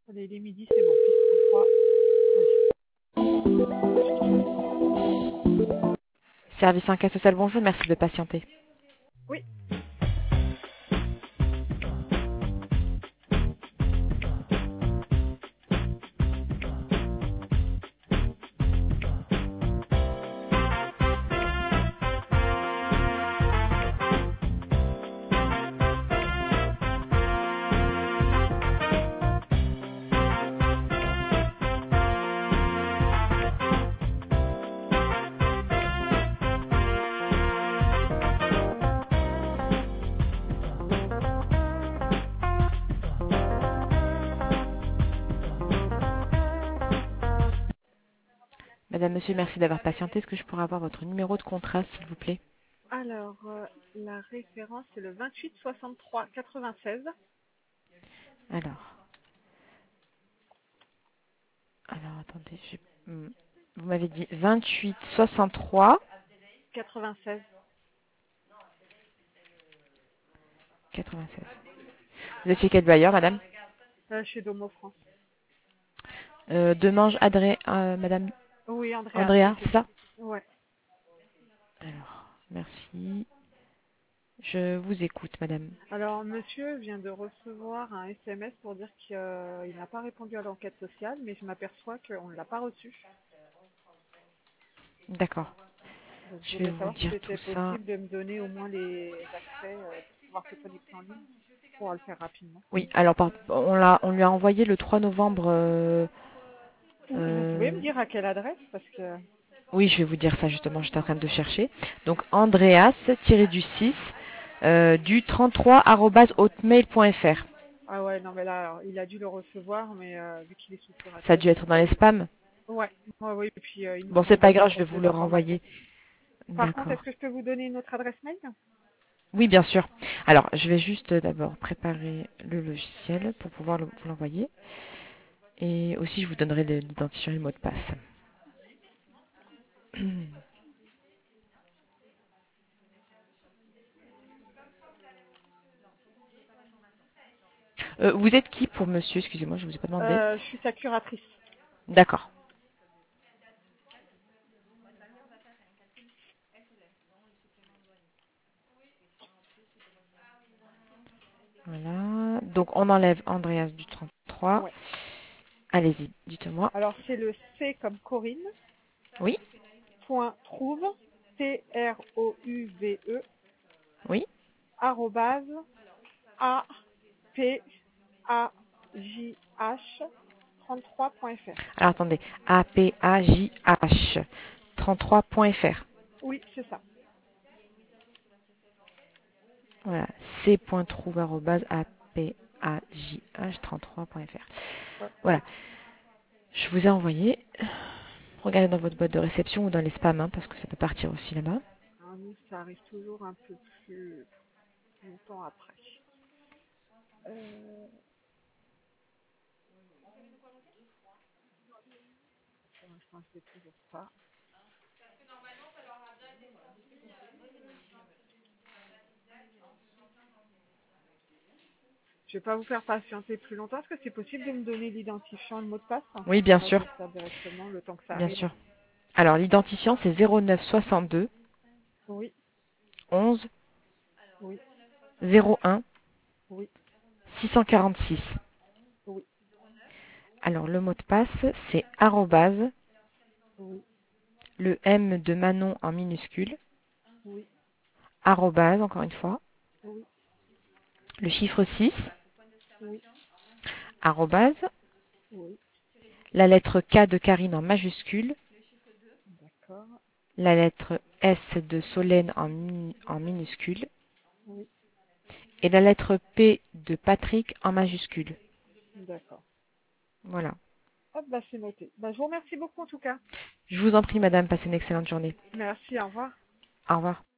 Allez, il est midi, c'est bon. 33. Service en cas social, bonjour, merci de patienter. Oui. Madame, monsieur, merci d'avoir patienté. Est-ce que je pourrais avoir votre numéro de contrat, s'il vous plaît? Alors, la référence, c'est le 28 63 96 Alors, attendez, vous m'avez dit 28 63 96. 96. Vous êtes chez quel bailleur, madame? Chez Domo France. Demange madame Oui, Andrea, Andrea, oui, c'est c'est ça. ça? Ouais. Alors, merci. Je vous écoute, madame. Alors, monsieur vient de recevoir un SMS pour dire qu'il n'a pas répondu à l'enquête sociale, mais je m'aperçois qu'on ne l'a pas reçu. D'accord. Donc, je Je vais voudrais vous savoir si dire tout c'était ça. possible de me donner au moins les accès pour pouvoir se connecter en ligne. On pourra le faire rapidement. Oui, alors on lui a envoyé le 3 novembre. Vous pouvez me dire à quelle adresse? Parce que... Oui, je vais vous dire ça justement, j'étais en train de chercher. Donc Andreas-du-6 du 33@hotmail.fr. Ah ouais, non, mais là, alors, il a dû le recevoir, mais vu qu'il est sous Ça a curatelle, dû être dans les spams. Ouais, ouais, oui, et puis il nous Bon, c'est semble pas d'avoir grave, je vais toutes vous les le informations. renvoyer. Par contre, est-ce D'accord. que je peux vous donner une autre adresse mail? Oui, bien sûr. Alors, je vais juste d'abord préparer le logiciel pour pouvoir vous l'envoyer. Et aussi, je vous donnerai l'identifiant et le mot de passe. Vous êtes qui pour monsieur? Excusez-moi, je vous ai pas demandé. Je suis sa curatrice. D'accord. Voilà. Donc, on enlève Andreas du 33. Ouais. Allez-y, dites-moi. Alors, c'est le C comme Corinne, Oui, point trouve, TROUVE, oui. arrobase, APAJH, 33.fr. Alors, attendez. APAJH 33.fr. Oui, c'est ça. Voilà. c.trouve@apajh33.fr. Ouais. Voilà. Je vous ai envoyé. Regardez dans votre boîte de réception ou dans les spams, hein, parce que ça peut partir aussi là-bas. Alors, nous, ça arrive toujours un peu plus longtemps après. Euh, pour l'instant, je sais toujours pas. Je vais pas vous faire patienter plus longtemps. Est-ce que c'est possible de me donner l'identifiant et le mot de passe? Oui, Comme bien ça, je sûr. vais le faire directement le temps que ça Bien arrive. sûr. Alors, l'identifiant, c'est 09 62 Oui, 11 oui, 01 oui, 646. oui, Alors, le mot de passe, c'est arrobase, oui, le M de Manon en minuscule, oui, arrobase, encore une fois, oui, le chiffre 6, oui, arrobase, oui. la lettre K de Karine en majuscule, D'accord. la lettre S de Solène en minuscule, Oui, et la lettre P de Patrick en majuscule. d'accord. Voilà. Hop, bah c'est noté. Bah, je vous remercie beaucoup en tout cas. Je vous en prie, madame, passez une excellente journée. Merci, au revoir. Au revoir.